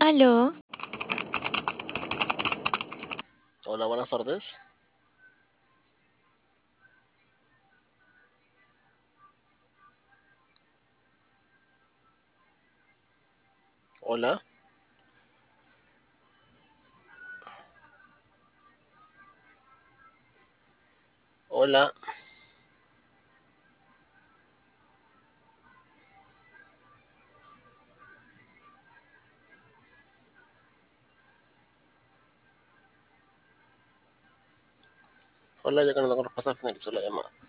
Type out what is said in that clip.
Aló, Hola, buenas tardes. Hola, hola, hola, ya que no tengo respuesta, finalizó la llamada.